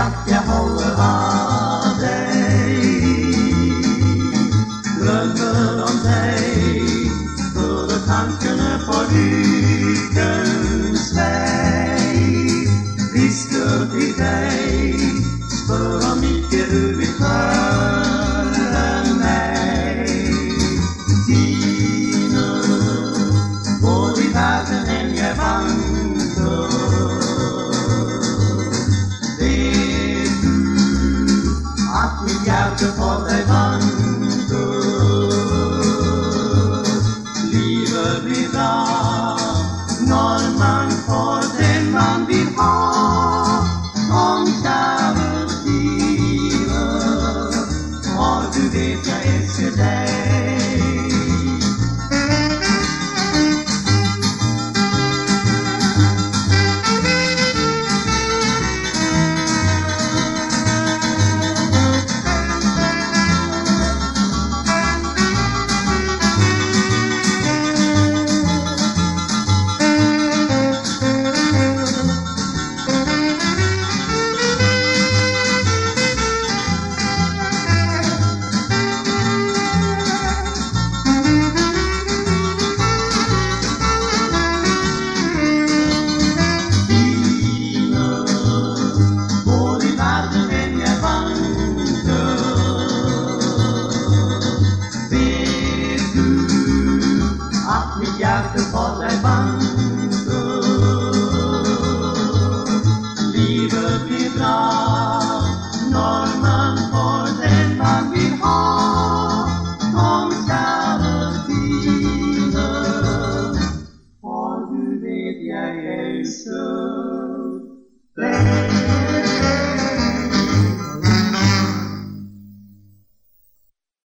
at jeg holder av deg. Drømmer om deg, fører tankene på lykkens vei. Hvisker til deg, spør om ikke du vil følge meg. Timer går i verden enn jeg vandrer. Vet du at mitt hjerte for deg vandrer? Livet blir bra når man får den man vil ha. Om kjære stiger, og du vet jeg elsker deg. Mitt hjerte for deg vandrer. Livet blir bra når man får den man vil ha. Kom kjære fine, for du vet jeg elsker